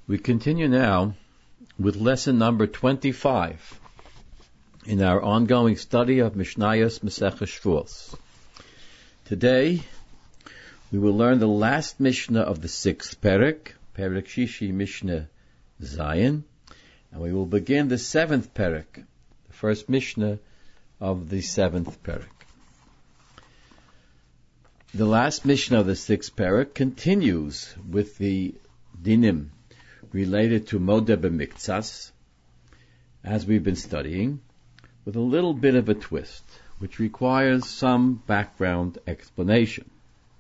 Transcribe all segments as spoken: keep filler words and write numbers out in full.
We continue now with lesson number twenty-five in our ongoing study of Mishnayos Maseches Shavuos. Today, we will learn the last Mishnah of the sixth Perek, Perek Shishi Mishnah Zayin, and we will begin the seventh Perek, the first Mishnah of the seventh Perek. The last Mishnah of the sixth Perek continues with the dinim related to Modeh B'Miktsas, as we've been studying, with a little bit of a twist, which requires some background explanation.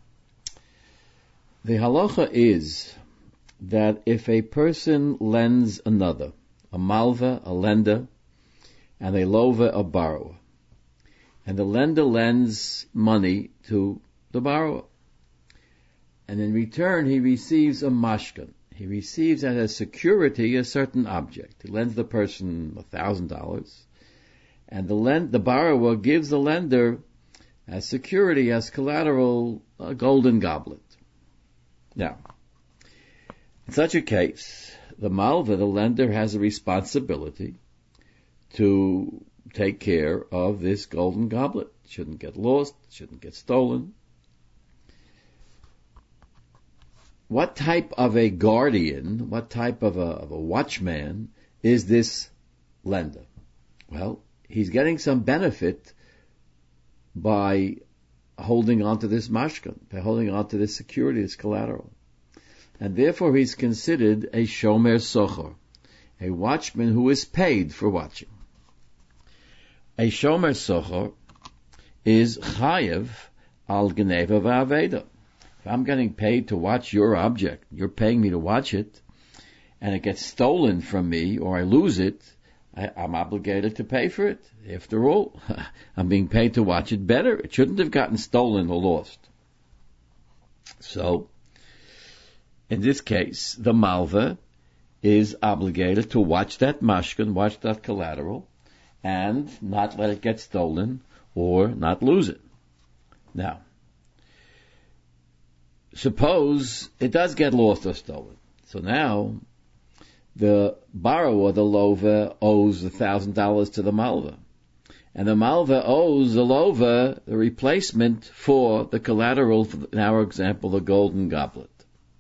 The halacha is that if a person lends another, a malva, a lender, and a lova, a borrower, and the lender lends money to the borrower, and in return he receives a mashkan. He receives as a security a certain object. He lends the person a thousand dollars, and the lend, the borrower gives the lender as security, as collateral, a golden goblet. Now, in such a case, the malva, the lender, has a responsibility to take care of this golden goblet. It shouldn't get lost, it shouldn't get stolen. What type of a guardian, what type of a, of a watchman is this lender? Well, he's getting some benefit by holding on to this mashkan, by holding on to this security, this collateral. And therefore he's considered a shomer socher, a watchman who is paid for watching. A shomer socher is chayev al geneva va'aveda. If I'm getting paid to watch your object, you're paying me to watch it, and it gets stolen from me or I lose it, I, I'm obligated to pay for it. After all, I'm being paid to watch it better. It shouldn't have gotten stolen or lost. So, in this case, the malva is obligated to watch that mashkan, watch that collateral, and not let it get stolen or not lose it. Now, suppose it does get lost or stolen. So now, the borrower, the lova, owes a thousand dollars to the malva. And the malva owes the lova the replacement for the collateral, for, in our example, the golden goblet.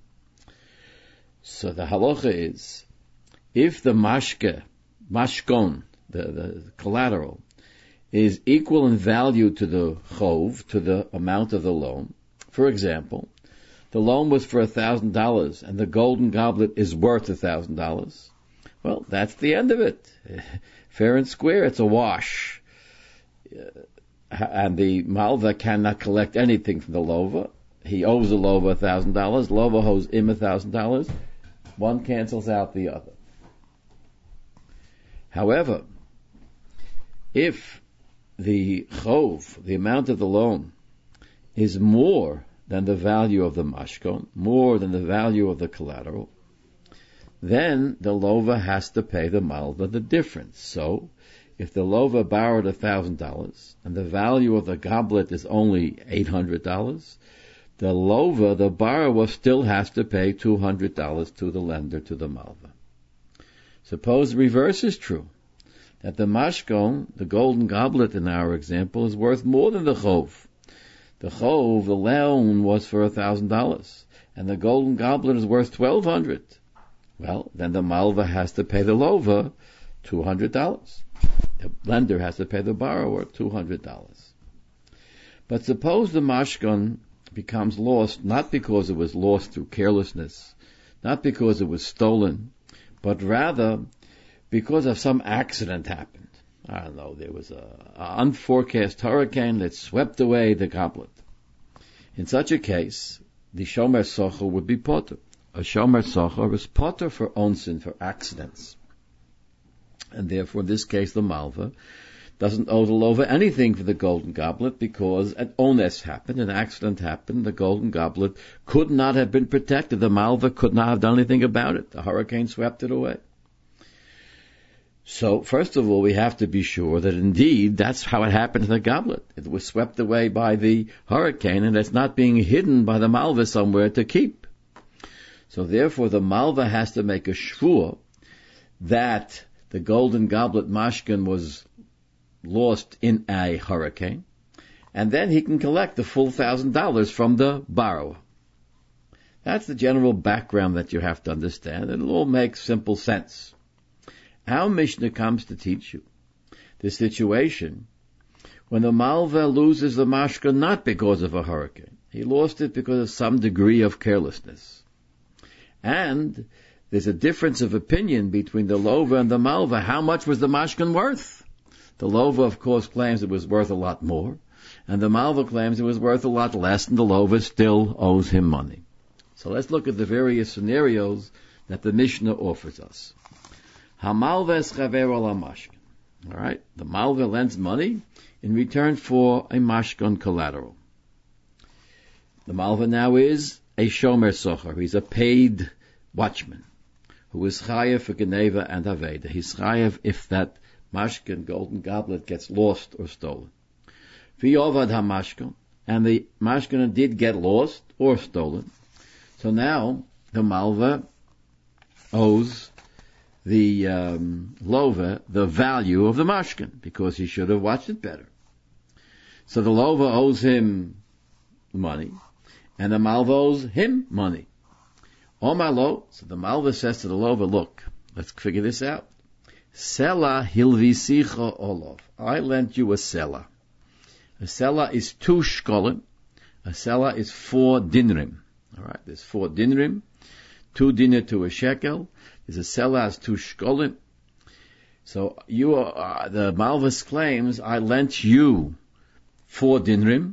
So the halacha is, if the mashke, mashkon, the, the collateral, is equal in value to the chov, to the amount of the loan, for example, the loan was for a thousand dollars, and the golden goblet is worth a thousand dollars. Well, that's the end of it. Fair and square, it's a wash. Uh, and the malva cannot collect anything from the lova. He owes the lova a thousand dollars. Lova owes him a thousand dollars. One cancels out the other. However, if the chov, the amount of the loan, is more than the value of the mashkon, more than the value of the collateral, then the lova has to pay the malva the difference. So, if the lova borrowed a thousand dollars and the value of the goblet is only eight hundred dollars, the lova, the borrower, still has to pay two hundred dollars to the lender, to the malva. Suppose the reverse is true, that the mashkon, the golden goblet in our example, is worth more than the chov. The chov, the loan, was for a thousand dollars, and the golden goblet is worth twelve hundred. Well, then the malva has to pay the lova two hundred dollars. The lender has to pay the borrower two hundred dollars. But suppose the mashkan becomes lost, not because it was lost through carelessness, not because it was stolen, but rather because of some accident happened. I don't know, there was a, a unforecast hurricane that swept away the goblet. In such a case, the shomer socher would be potter. A shomer socher is potter for onsin, for accidents. And therefore, in this case, the malva doesn't owe the lova anything for the golden goblet because an ones happened, an accident happened, the golden goblet could not have been protected. The malva could not have done anything about it. The hurricane swept it away. So, first of all, we have to be sure that indeed that's how it happened to the goblet. It was swept away by the hurricane, and it's not being hidden by the malva somewhere to keep. So therefore the Malva has to make a shvua that the golden goblet mashkin was lost in a hurricane, and then he can collect the full thousand dollars from the borrower. That's the general background that you have to understand. It'll all make simple sense. Our Mishnah comes to teach you the situation when the Malva loses the mashka not because of a hurricane. He lost it because of some degree of carelessness. And there's a difference of opinion between the Lova and the Malva. How much was the mashkan worth? The Lova, of course, claims it was worth a lot more, and the Malva claims it was worth a lot less, and the Lova still owes him money. So let's look at the various scenarios that the Mishnah offers us. HaMalva es chaver al mashkan. All right, the Malva lends money in return for a mashkan collateral. The Malva now is a shomer socher. He's a paid watchman who is chayev for geneva and aveda. He's chayev if that mashkan, golden goblet, gets lost or stolen. V'yovad ha-mashkan, and the mashkan did get lost or stolen. So now the Malva owes the um, Lova the value of the mashkan because he should have watched it better. So the Lova owes him money, and the Malva owes him money. Omalo, so the Malva says to the Lova, look, let's figure this out. Sela hilvisicha olov. I lent you a sela. A sela is two shkolim. A sela is four dinrim. All right, there's four dinrim, two dinner to a shekel. There's a sela has two shkolim. So you are, uh, the Malvas claims I lent you four dinrim,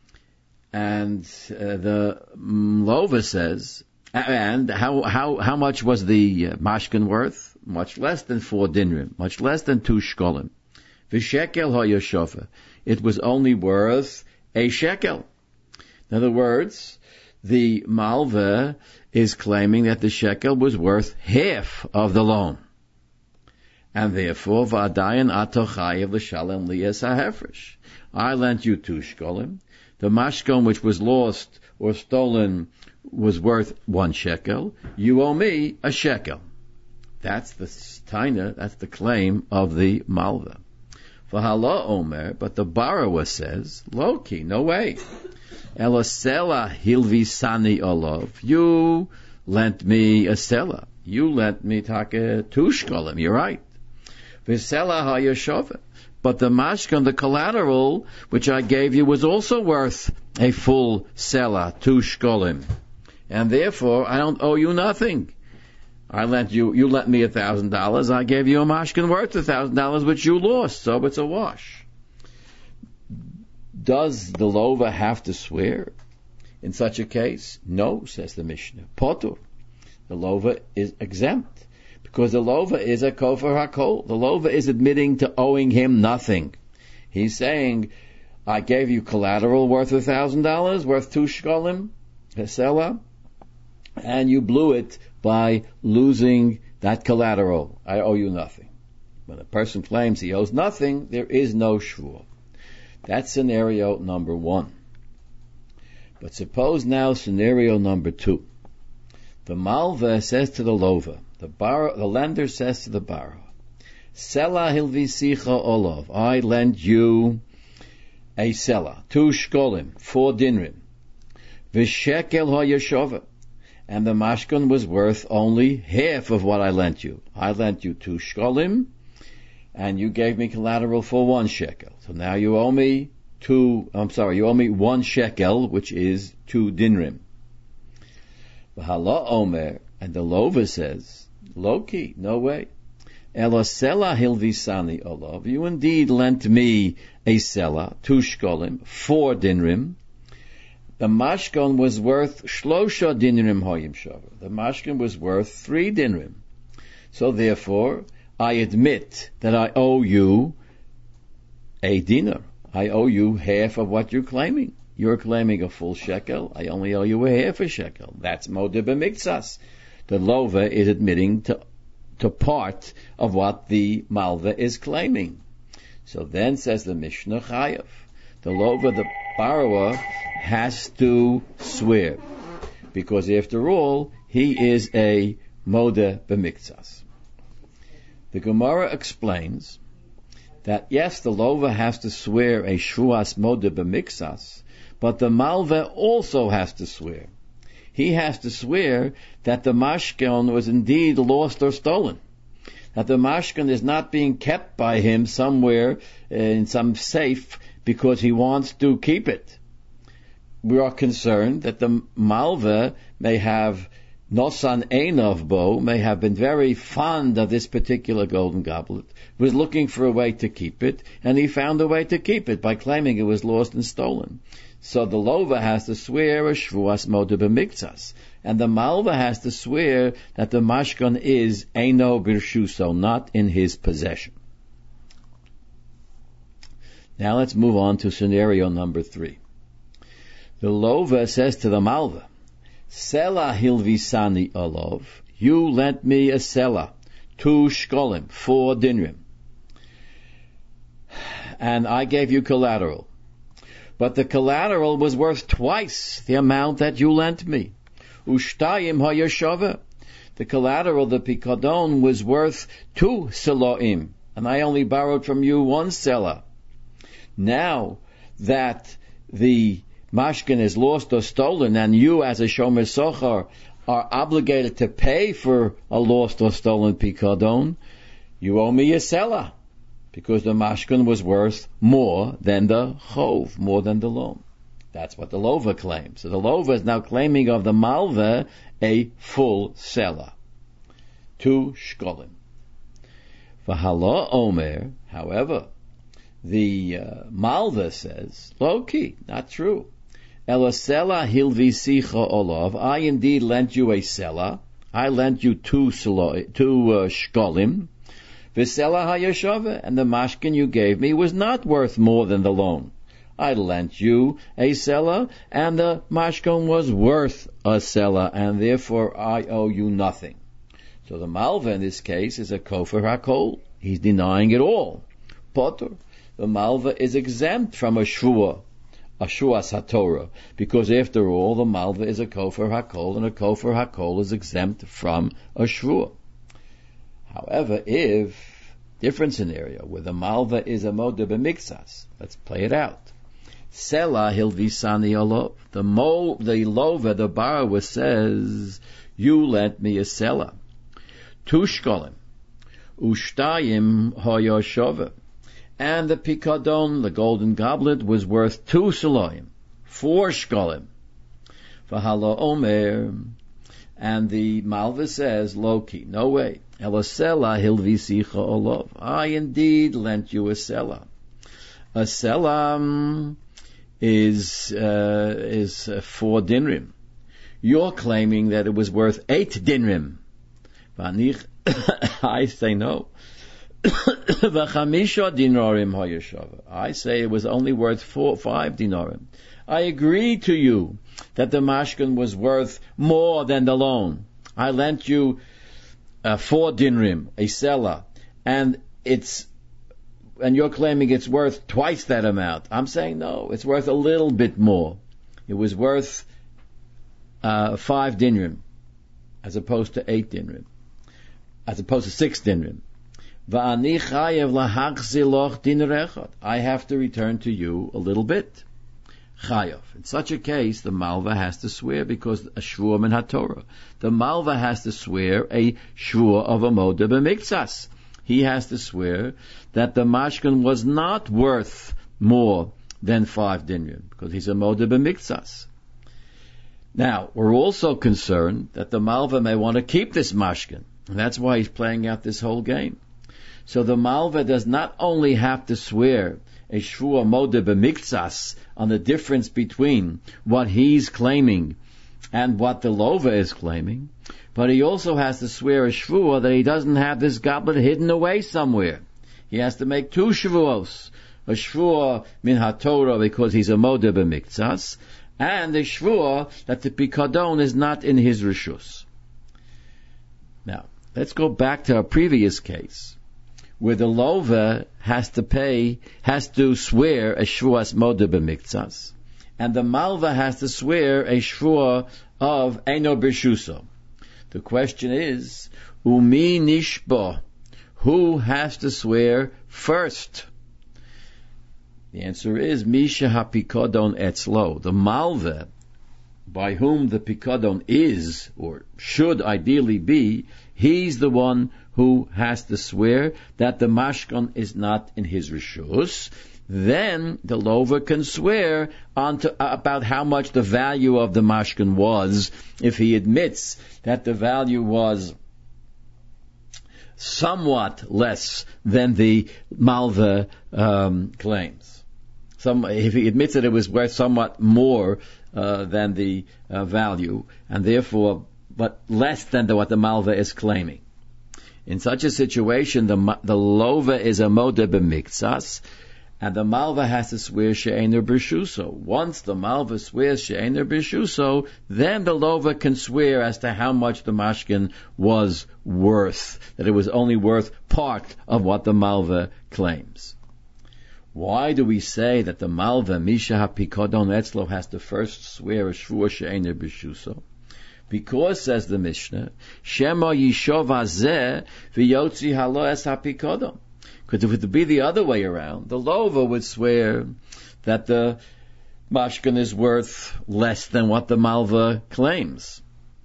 and uh, the Lova says, and how how how much was the uh, mashkin worth? Much less than four dinrim, much less than two shkolim. V'shekel ha'yoshofa. It was only worth a shekel. In other words, the Malva is claiming that the shekel was worth half of the loan. And therefore, v'adayan atochayev l'shalem liyes ha'hefresh. I lent you two shkolim. The mashkon which was lost or stolen was worth one shekel. You owe me a shekel. That's the taina, that's the claim of the Malva. V'hala omer, but the borrower says, Loki, no way. Elosela hilvisani olov. You lent me a sela. You lent me take two shkolim. You're right. V'sela ha'yeshova. But the mashkan, the collateral, which I gave you, was also worth a full sela, two shkolim. And therefore, I don't owe you nothing. I lent you, you lent me a thousand dollars, I gave you a mashkin worth a thousand dollars, which you lost, so it's a wash. Does the Lova have to swear in such a case? No, says the Mishnah. Potur. The Lova is exempt, because the Lova is a kofar hakol. The Lova is admitting to owing him nothing. He's saying, I gave you collateral worth a thousand dollars, worth two shkolim, hesela, and you blew it by losing that collateral. I owe you nothing. When a person claims he owes nothing, there is no shvur. That's scenario number one. But suppose now scenario number two. The Malva says to the Lova, the, bar, the lender says to the borrower, Sela hilvisicha olov. I lend you a sela, two shkolim, four dinrim. V'shekel ha'yeshova. And the mashkon was worth only half of what I lent you. I lent you two shkolim, and you gave me collateral for one shekel. So now you owe me two, I'm sorry, you owe me one shekel, which is two dinrim. V'hala omer, and the Lova says, Loki, no way. Elosela hilvisani olov. You indeed lent me a sela, two shkolim, four dinrim. The mashkon was worth shlosha dinrim hoyim shavar. The mashkon was worth three dinrim. So therefore, I admit that I owe you a dinar. I owe you half of what you're claiming. You're claiming a full shekel. I only owe you a half a shekel. That's modeh b'miktsas. The Lova is admitting to to part of what the Malva is claiming. So then says the Mishnah Chayav. The Lova, the borrower, has to swear. Because after all, he is a Modeh B'Miktsas. The Gemara explains that yes, the Lova has to swear a Shvuas Modeh B'Miktsas, but the Malva also has to swear. He has to swear that the mashkon was indeed lost or stolen, that the mashkon is not being kept by him somewhere in some safe because he wants to keep it. We are concerned that the Malva may have Nosan Einov Bo, may have been very fond of this particular golden goblet, was looking for a way to keep it, and he found a way to keep it by claiming it was lost and stolen. So the Lova has to swear a Shvuas Modeh B'Miktsas, and the Malva has to swear that the mashkon is Eino Birshuso, not in his possession. Now let's move on to scenario number three. The Lova says to the Malva, Sela hilvisani olov, you lent me a sela, two shkolim, four dinrim, and I gave you collateral. But the collateral was worth twice the amount that you lent me. Ushtayim hayashava. The collateral, the pikadon, was worth two seloim, and I only borrowed from you one sela. Now that the mashkin is lost or stolen, and you as a shomer sochar are obligated to pay for a lost or stolen pikadon, you owe me a sela, because the mashkin was worth more than the chov, more than the loan. That's what the Lova claims. So the Lova is now claiming of the Malva a full sela, two shkolim. V'hala omer, however, the uh, Malva says, Loki, not true. Ela sela hilvisicha olav, I indeed lent you a sela, I lent you two, selo, two uh, shkolim, V'sela hayashava, and the mashkin you gave me was not worth more than the loan. I lent you a sela, and the mashkin was worth a sela, and therefore I owe you nothing. So the Malva in this case is a kofer hakol. He's denying it all. Potter. The Malva is exempt from a shvua, a shvuas haTorah, because after all, the Malva is a kofer hakol, and a kofer hakol is exempt from a shvua. However, if, different scenario, where the Malva is a Modeh B'Miktsas, let's play it out. Sela hilvisani olov. The mo, the Lova, the borrower says, you lent me a sela. Two shkolim. Ushtayim hoyoshova. And the pikadon, the golden goblet, was worth two seloim. Four shkolim. V'hala omer. And the Malva says, Loki, no way. Ela sela hilvisicha olov. I indeed lent you a sela. A sela um, is uh, is uh, four dinrim. You're claiming that it was worth eight dinrim. I say no. V'chamisha dinarim hayashava. I say it was only worth four, five dinarim. I agree to you that the mashkin was worth more than the loan. I lent you uh, four dinrim, a sela, and it's, and you're claiming it's worth twice that amount. I'm saying no, it's worth a little bit more. It was worth uh, five dinrim, as opposed to eight dinrim, as opposed to six dinrim. Va'ani chayev lahachzir loch diner echad. I have to return to you a little bit. Chayav. In such a case, the Malva has to swear because a shvua min haTorah. The Malva has to swear a shvua of a Modeh B'Miktsas. He has to swear that the mashkin was not worth more than five dinrim because he's a Modeh B'Miktsas. Now, we're also concerned that the Malva may want to keep this mashkin, and that's why he's playing out this whole game. So the Malva does not only have to swear a shvua Modeh B'Miktsas on the difference between what he's claiming and what the Lova is claiming, but he also has to swear a shvua that he doesn't have this goblet hidden away somewhere. He has to make two shvuos, a shvua min haTorah because he's a Modeh B'Miktsas, and a shvua that the pikadon is not in his rishus. Now, let's go back to our previous case, where the Lova has to pay, has to swear a shvuas Modeh B'Miktsas, and the Malva has to swear a shvua of Eino Birshuso. The question is, Umi nishba, who has to swear first? The answer is, Misha hapikodon etzlo, the malve, by whom the pikadon is, or should ideally be, he's the one who has to swear that the mashkon is not in his rishus. Then the lover can swear on to, uh, about how much the value of the mashkon was, if he admits that the value was somewhat less than the malva um, claims. Some, if he admits that it was worth somewhat more uh, than the uh, value, and therefore, but less than the, what the malva is claiming. In such a situation, the the lova is a moda b'miktsas, and the malva has to swear she'ener b'shuso. Once the malva swears she'ener b'shuso, then the lova can swear as to how much the mashkin was worth, that it was only worth part of what the malva claims. Why do we say that the malva, Misha hapikodon etzlo, has to first swear a shvua she'ener b'shuso? Because, says the Mishnah, Shema yishov hazeh v'yotzi halo es hapikodon. Because if it would be the other way around, the lova would swear that the mashkin is worth less than what the malva claims.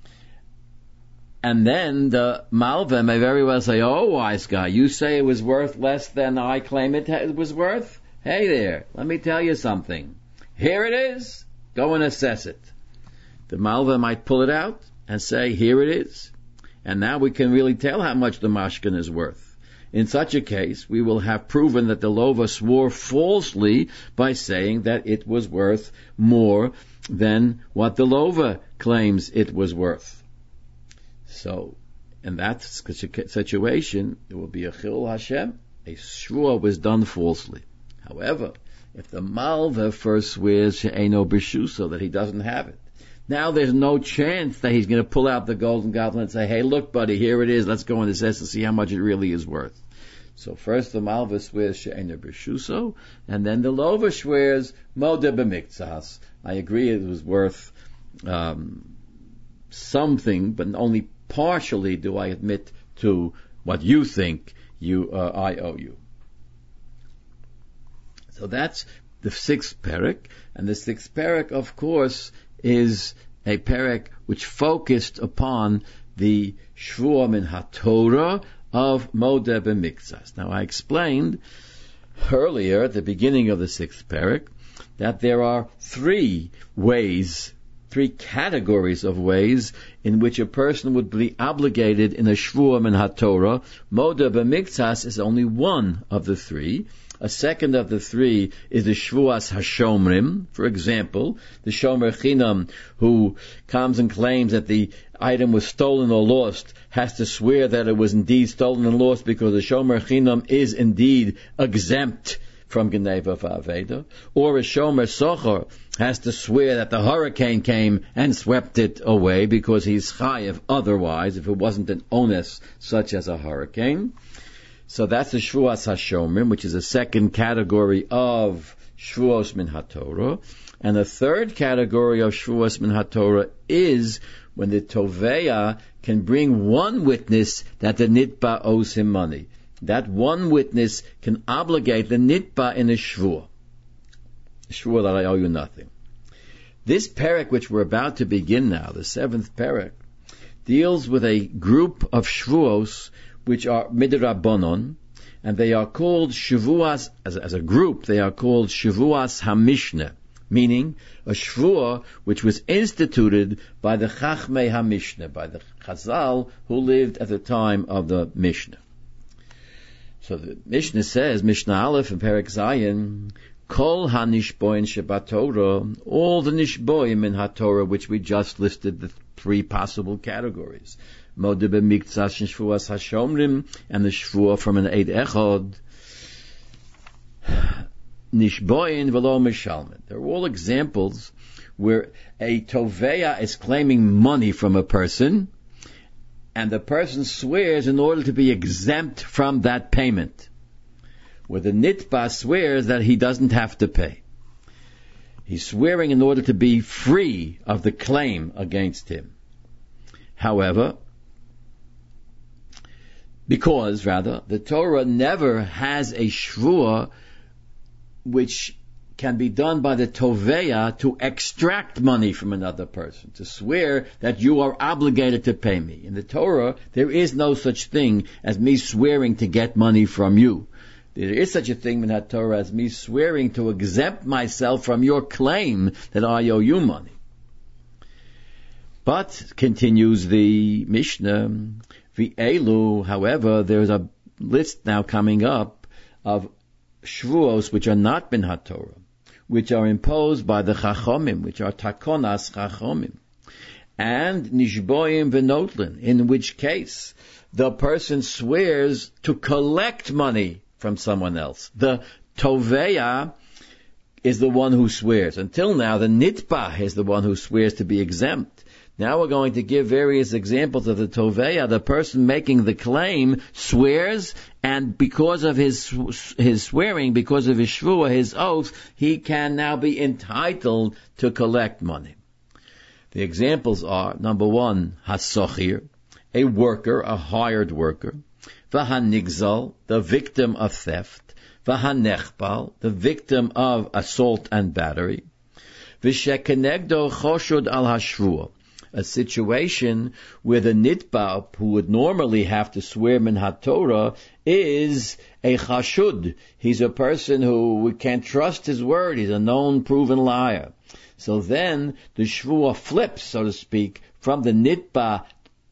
And then the malva may very well say, oh, wise guy, you say it was worth less than I claim it was worth? Hey there, let me tell you something. Here it is. Go and assess it. The malva might pull it out and say, here it is. And now we can really tell how much the mashkin is worth. In such a case, we will have proven that the lova swore falsely by saying that it was worth more than what the lova claims it was worth. So, in that situation, it will be a chil Hashem. A shvua was done falsely. However, if the malva first swears she'eino b'shuso, that he doesn't have it, now there's no chance that he's going to pull out the golden goblet and say, hey, look, buddy, here it is. Let's go and assess and see how much it really is worth. So first the malva swears she'eino b'shuso, and then the lova swears moda b'miktsas. I agree it was worth um, something, but only partially do I admit to what you think you uh, I owe you. So that's the sixth perek, and the sixth perek, of course, is a perek which focused upon the shvua min haTorah of moda b'miktsas. Now, I explained earlier at the beginning of the sixth perek that there are three ways, three categories of ways in which a person would be obligated in a shvua min haTorah. Moda b'miktsas is only one of the three. A second of the three is the shvuas hashomrim. For example, the shomer chinam who comes and claims that the item was stolen or lost has to swear that it was indeed stolen and lost because the shomer chinam is indeed exempt from geneva v'aveda. Or a shomer socher has to swear that the hurricane came and swept it away because he's chayiv otherwise if it wasn't an onus such as a hurricane. So that's the Shvuas HaShomrim, which is a second category of Shvuos Min HaTorah. And the third category of Shvuos Min HaTorah is when the Toveya can bring one witness that the Nitba owes him money. That one witness can obligate the Nitba in a Shvuah. A Shvuah that I owe you nothing. This perek, which we're about to begin now, the seventh perek, deals with a group of Shvuos which are midrabanon, and they are called Shavuas, as, as a group, they are called Shavuas HaMishnah, meaning a Shavuah which was instituted by the Chachmei HaMishnah, by the Chazal who lived at the time of the Mishnah. So the Mishnah says, Mishnah Aleph in Perek Zayin, Kol HaNishboin Shebatorah, all the Nishboim in HaTorah, which we just listed, the three possible categories. Moda b'miktsas shvuas hashomrim, and the shvua from an eid echad. Nishboin v'lo mishalmet. They're all examples where a toveya is claiming money from a person, and the person swears in order to be exempt from that payment. Where the nitba swears that he doesn't have to pay. He's swearing in order to be free of the claim against him. However, Because, rather, the Torah never has a shvuah which can be done by the toveya to extract money from another person, to swear that you are obligated to pay me. In the Torah, there is no such thing as me swearing to get money from you. There is such a thing in that Torah as me swearing to exempt myself from your claim that I owe you money. But, continues the Mishnah, V'elu, however, there's a list now coming up of shvuos which are not bin HaTorah, which are imposed by the Chachomim, which are takonas Chachomim, and nishboim v'notlin, in which case the person swears to collect money from someone else. The toveya is the one who swears. Until now, the nitbah is the one who swears to be exempt. Now we're going to give various examples of the toveya. The person making the claim swears, and because of his his swearing, because of his shvuah, his oath, he can now be entitled to collect money. The examples are, number one, hasochir, a worker, a hired worker, v'hanigzal, the victim of theft, v'hanechbal, the victim of assault and battery, v'shekenegdo choshud al hashvuah, a situation where the nitba, who would normally have to swear min haTorah, is a chashud. He's a person who we can't trust his word. He's a known, proven liar. So then the shvuah flips, so to speak, from the nitba,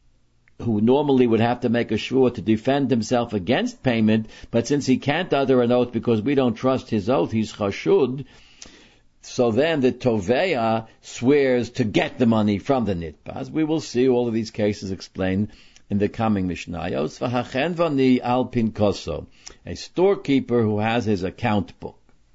who normally would have to make a shvuah to defend himself against payment, but since he can't utter an oath because we don't trust his oath, he's chashud. So then the toveya swears to get the money from the nitbaz. We will see all of these cases explained in the coming Mishnayos. V'hachen vani al pinkoso, a storekeeper who has his account book.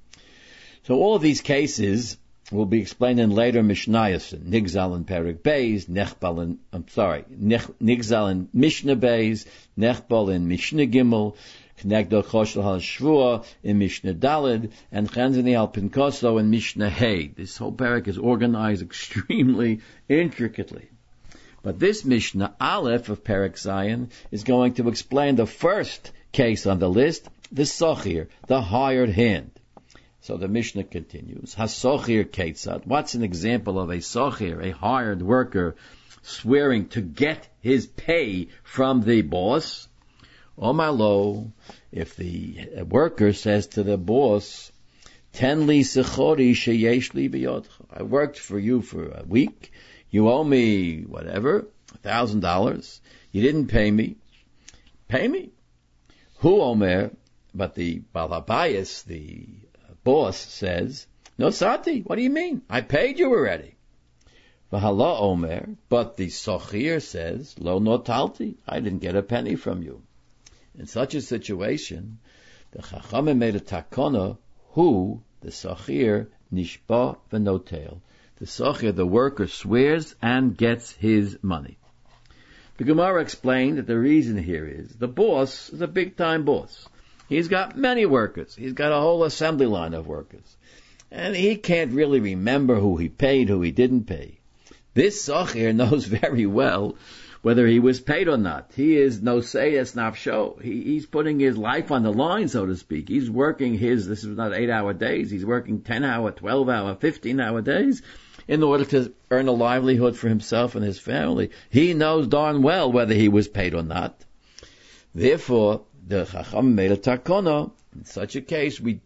So all of these cases will be explained in later Mishnayos. Nigzal in Perek Beis, Nechbal in, I'm sorry, Nigzal in Mishnah Beis, Nechbal in Mishnah Gimel, Knegdo Choshel HaShvuah in Mishnah Daled, and Chanzani al Pinkoso in Mishnah Hay. This whole parak is organized extremely intricately. But this Mishnah Aleph of Perek Zion is going to explain the first case on the list, the Sochir, the hired hand. So the Mishnah continues, HaSochir Ketzad. What's an example of a Sochir, a hired worker, swearing to get his pay from the boss? Omalo, if the worker says to the boss, Ten li sechori sheyesh li biyodcha. I worked for you for a week. You owe me whatever, a thousand dollars. You didn't pay me. Pay me. Hu omer, but the balabayas, the boss, says, No sati. What do you mean? I paid you already. V'hala omer, but the sochir says, Lo notalti. I didn't get a penny from you. In such a situation, the Chachamim made a takona, who, the Sachir, nishba v'notel. The Sachir, the worker, swears and gets his money. The Gemara explained that the reason here is, the boss is a big-time boss. He's got many workers. He's got a whole assembly line of workers. And he can't really remember who he paid, who he didn't pay. This Sachir knows very well whether he was paid or not. He is no say it's not show. He, he's putting his life on the line, so to speak. He's working his, this is not eight hour days, he's working ten hour, twelve hour, fifteen hour days in order to earn a livelihood for himself and his family. He knows darn well whether he was paid or not. Therefore, the Chacham made a takona. In such a case, we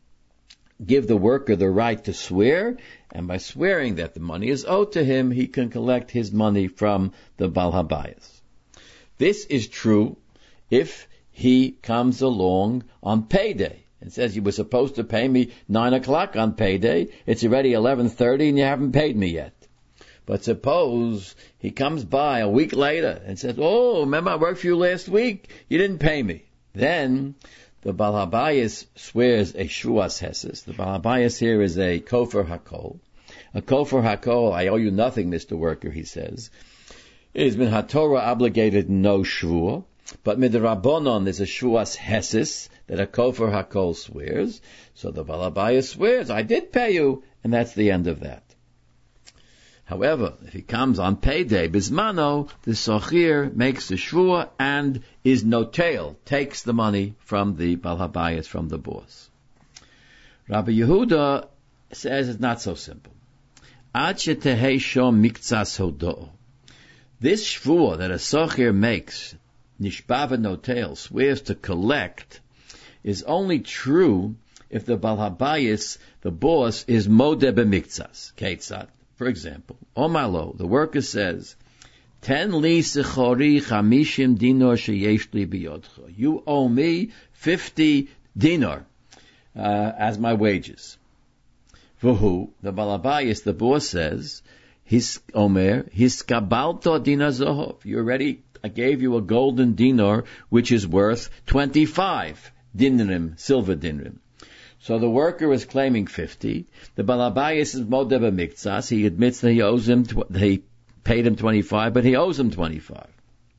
give the worker the right to swear, and by swearing that the money is owed to him, he can collect his money from the Baal Habayis. This is true if he comes along on payday and says, you were supposed to pay me nine o'clock on payday, it's already eleven thirty and you haven't paid me yet. But suppose he comes by a week later and says, oh, remember I worked for you last week, you didn't pay me. Then the Baal Habayis swears a Shuas Heses. The Baal Habayis here is a Kofer HaKol. A Kofer HaKol, I owe you nothing, Mister Worker, he says. It has been HaTorah obligated no Shvuah, but Midrabanon there's a Shuas Heses that a Kofer HaKol swears. So the Baal Habayis swears, I did pay you, and that's the end of that. However, if he comes on payday, bismano, the sochir makes the shvua and is notail, takes the money from the Bal Habayis, from the boss. Rabbi Yehuda says it's not so simple. Ad shetehei shom miktsas hodo. This shvua that a sochir makes, nishba v'notail, swears to collect, is only true if the Bal Habayis, the boss, is modeh b'miktsas. Ketzad. For example, Omalo, the worker says, Ten li sechori chamishim dinar sheyesh li biyodcha. You owe me fifty dinar uh, as my wages. V'hu, the Bal Habayis, the boss says, his omer, his kabalto dinar zohov. You already, I gave you a golden dinar, which is worth twenty-five dinarim, silver dinarim. So the worker is claiming fifty. The Bal Habayis is modeh b'miktsas. He admits that he owes him, tw- he paid him twenty-five, but he owes him twenty-five.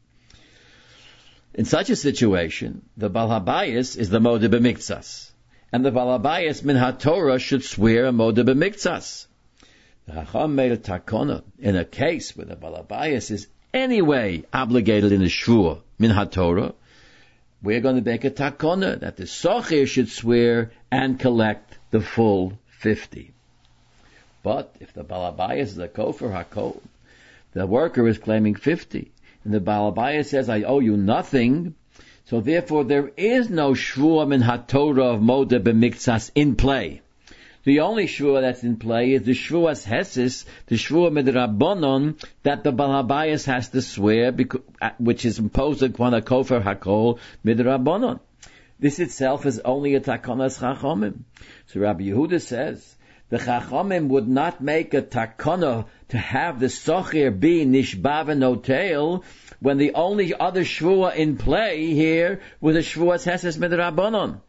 In such a situation, the Bal Habayis is the modeh b'miktsas. And the Bal Habayis min haTorah should swear a modeh b'miktsas. The Chacham made a takona in a case where the Bal Habayis is anyway obligated in a shvua min haTorah. We're going to make a takona that the sochir should swear and collect the full fifty. But if the Bal Habayis is a kofer hakol, the worker is claiming fifty, and the Bal Habayis says, I owe you nothing, so therefore there is no shvua min haTorah of modeh b'miktsas in play. The only shvua that's in play is the shvuas hesis, the shvua midrabanon, that the Bal Habayis has to swear, because, which is imposed upon a kofer hakol midrabanon. This itself is only a takonas chachamim. So Rabbi Yehuda says, the chachamim would not make a takona to have the sochir be nishba v'notail, when the only other shvua in play here was a shvuas hesis midrabanon.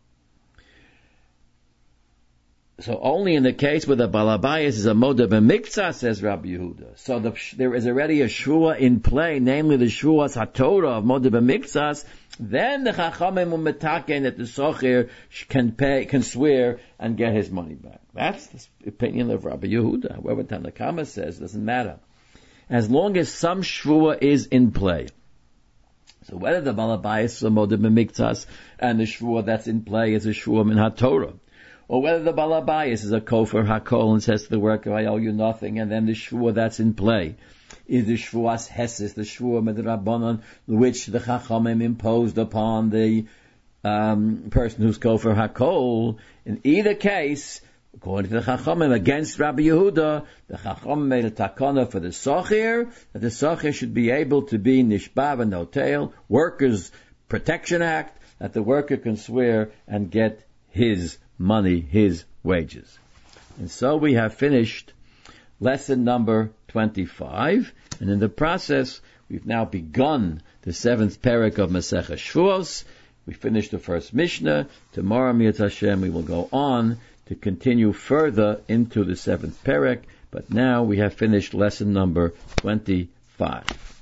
So only in the case where the Bal Habayis is a modeh b'miktsas, says Rabbi Yehuda. So the, there is already a shvua in play, namely the shvuas haTorah of modeh b'miktsas. Then the Chachamim will metaken that the sochir can pay, can swear and get his money back. That's the opinion of Rabbi Yehuda. However, Tanna Kama says it doesn't matter, as long as some shvua is in play. So whether the Bal Habayis is a modeh b'miktsas and the shvua that's in play is a shvua min haTorah, or whether the Bal Habayis is a kofer hakol and says to the worker, I owe you nothing, and then the shvua that's in play is the shvuas hesis, the shvua midrabanon, which the chachamim imposed upon the um, person who's kofer hakol. In either case, according to the chachamim, against Rabbi Yehuda, the chachamim made a takana for the sochir, that the sochir should be able to be nishba v'notail, Workers' Protection Act, that the worker can swear and get his money, his wages. And so we have finished lesson number twenty-five, and in the process, we've now begun the seventh perek of Masechah Shvuos. We finished the first Mishnah. Tomorrow, Mi'at Hashem, we will go on to continue further into the seventh perek, but now we have finished lesson number twenty-five.